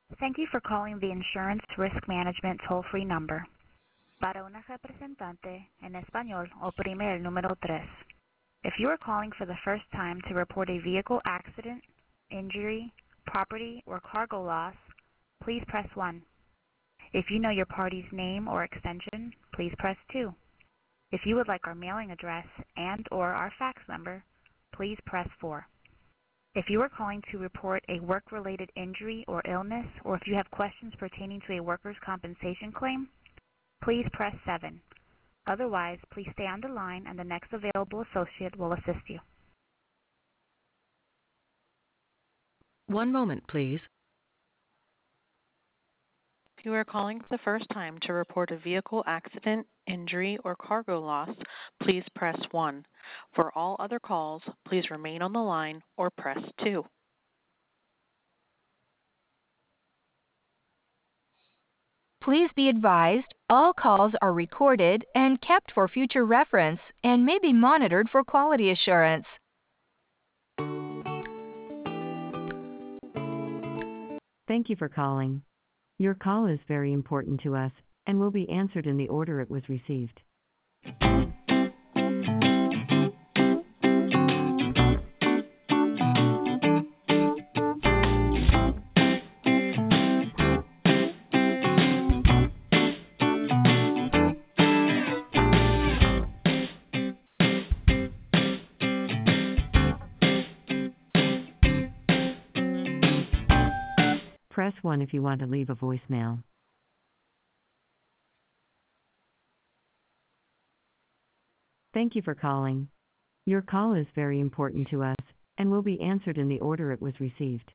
Thank you for calling the Insurance Risk Management toll-free number. Para una representante en español, oprime el número 3. If you are calling for the first time to report a vehicle accident, injury, property, or cargo loss, please press 1. If you know your party's name or extension, please press 2. If you would like our mailing address and/or our fax number, please press 4. If you are calling to report a work-related injury or illness, or if you have questions pertaining to a workers' compensation claim, please press 7. Otherwise, please stay on the line and the next available associate will assist you. One moment, please. If you are calling for the first time to report a vehicle accident, injury, or cargo loss, please press 1. For all other calls, please remain on the line or press 2. Please be advised, all calls are recorded and kept for future reference and may be monitored for quality assurance. Thank you for calling. Your call is very important to us and will be answered in the order it was received. Press 1 if you want to leave a voicemail. Thank you for calling. Your call is very important to us and will be answered in the order it was received.